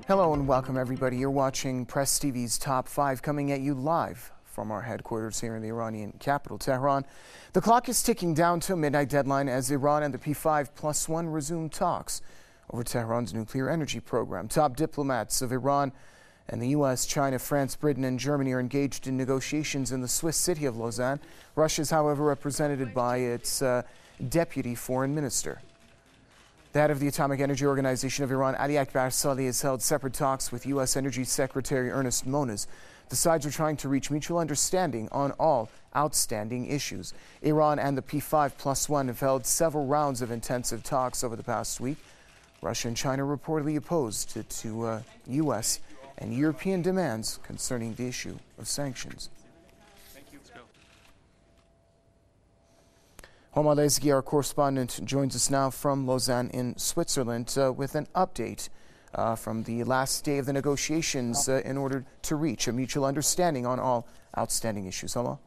Hello and welcome everybody. You're watching Press TV's Top 5 coming at you live from our headquarters here in the Iranian capital, Tehran. The clock is ticking down to a midnight deadline as Iran and the P5+1 resume talks over Tehran's nuclear energy program. Top diplomats of Iran and the U.S., China, France, Britain and Germany are engaged in negotiations in the Swiss city of Lausanne. Russia is, however, represented by its deputy foreign minister. The head of the Atomic Energy Organization of Iran, Ali Akbar Saleh, has held separate talks with U.S. Energy Secretary Ernest Moniz. The sides are trying to reach mutual understanding on all outstanding issues. Iran and the P5+1 have held several rounds of intensive talks over the past week. Russia and China reportedly opposed to U.S. and European demands concerning the issue of sanctions. Homa Lezgi, our correspondent, joins us now from Lausanne in Switzerland with an update from the last day of the negotiations in order to reach a mutual understanding on all outstanding issues. Homa?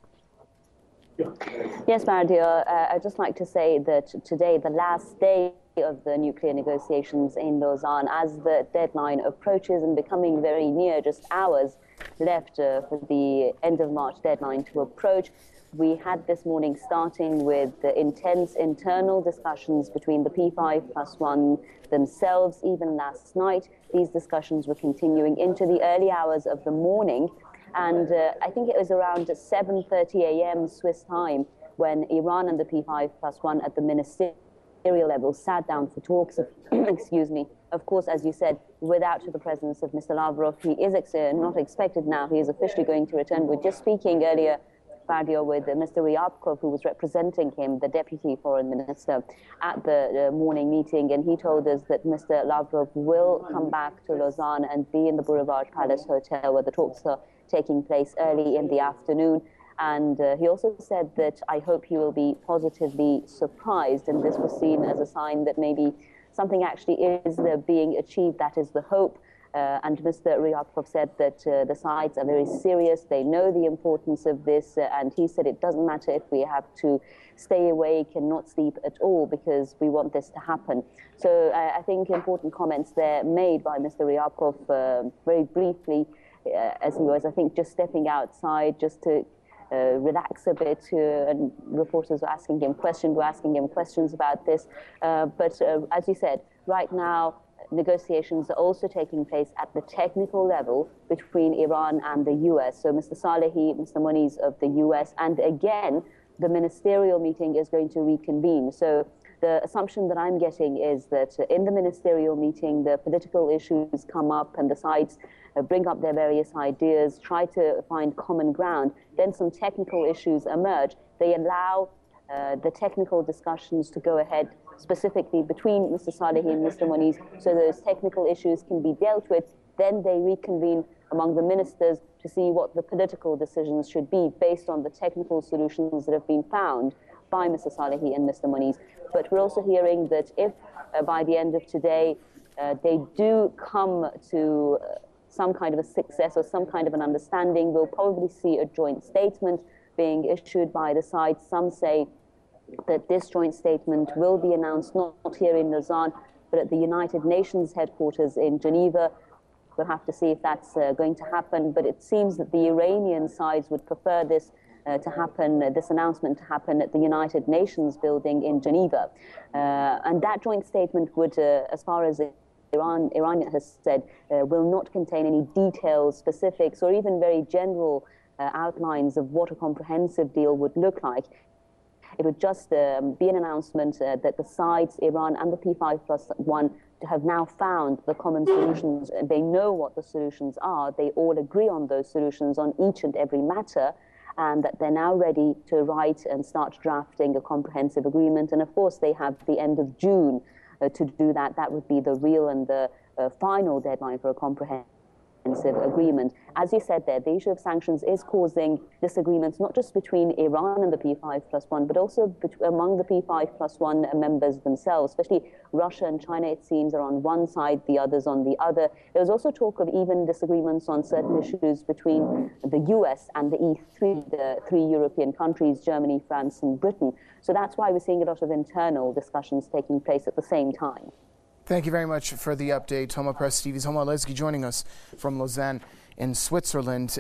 Yes, Mardio. I'd just like to say that today, the last day of the nuclear negotiations in Lausanne, as the deadline approaches and becoming very near, just hours left for the end of March deadline to approach, we had this morning starting with the intense internal discussions between the P5+1 themselves. Even last night, these discussions were continuing into the early hours of the morning. And I think it was around 7:30 a.m. Swiss time when Iran and the P5+1 at the ministerial level sat down for talks. Excuse me. Of course, as you said, without the presence of Mr. Lavrov, he is not expected now. He is officially going to return. We're just speaking earlier with Mr. Ryabkov, who was representing him, the deputy foreign minister, at the morning meeting, and he told us that Mr. Lavrov will come back to Lausanne and be in the Boulevard Palace Hotel where the talks are taking place early in the afternoon. And he also said that I hope he will be positively surprised, and this was seen as a sign that maybe something actually is being achieved. That is the hope. And Mr. Ryabkov said that the sides are very serious. They know the importance of this. And he said it doesn't matter if we have to stay awake and not sleep at all because we want this to happen. So I think important comments there made by Mr. Ryabkov very briefly as he was, I think, just stepping outside just to relax a bit, and reporters were asking him questions about this. But as you said, right now, negotiations are also taking place at the technical level between Iran and the U.S. So Mr. Salehi, Mr. Moniz of the U.S., and again, the ministerial meeting is going to reconvene. So the assumption that I'm getting is that in the ministerial meeting, the political issues come up and the sides bring up their various ideas, try to find common ground. Then some technical issues emerge. They allow the technical discussions to go ahead specifically between Mr. Salehi and Mr. Moniz, so those technical issues can be dealt with. Then they reconvene among the ministers to see what the political decisions should be based on the technical solutions that have been found by Mr. Salehi and Mr. Moniz. But we're also hearing that if by the end of today they do come to some kind of a success or some kind of an understanding, we'll probably see a joint statement being issued by the sides. Some say that this joint statement will be announced not here in Lausanne, but at the United Nations headquarters in Geneva. We'll have to see if that's going to happen, but it seems that the Iranian sides would prefer this to happen, this announcement to happen at the United Nations building in Geneva. And that joint statement would, as far as Iran has said, will not contain any details, specifics, or even very general outlines of what a comprehensive deal would look like. It would just be an announcement that the sides, Iran and the P5+1, have now found the common solutions. They know what the solutions are. They all agree on those solutions on each and every matter, and that they're now ready to write and start drafting a comprehensive agreement. And of course, they have the end of June to do that. That would be the real and the final deadline for a comprehensive agreement. As you said there, the issue of sanctions is causing disagreements not just between Iran and the P5+1, but also among the P5+1 members themselves, especially Russia and China, it seems, are on one side, the others on the other. There was also talk of even disagreements on certain issues between the US and the E3, the three European countries, Germany, France, and Britain. So that's why we're seeing a lot of internal discussions taking place at the same time. Thank you very much for the update. Homa Press TV's Homa Lesgi joining us from Lausanne in Switzerland.